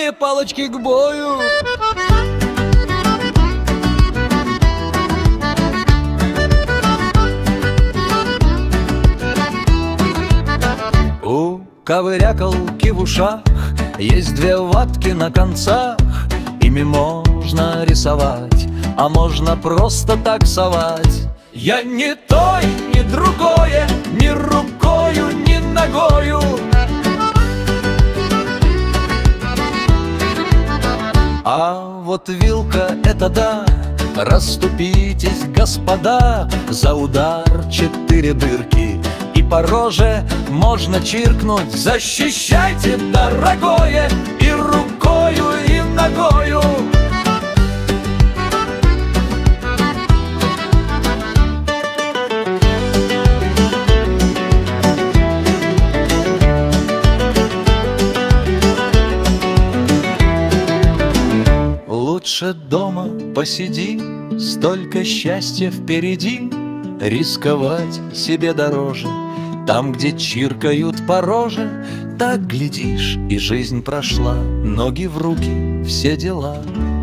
две палочки к бою. У ковырякалки в ушах есть две ватки на концах. Ими можно рисовать, а можно просто таксовать. Я ни то и ни другое, ни рукою, ни ногою. А вот вилка — это да, расступитесь, господа, за удар 4 дырки, и по роже можно чиркнуть. Защищайте, дорогое, и рукою, и ногою. Лучше дома посиди, столько счастья впереди. Рисковать себе дороже, там, где чиркают по роже. Так, глядишь, и жизнь прошла, ноги в руки, все дела.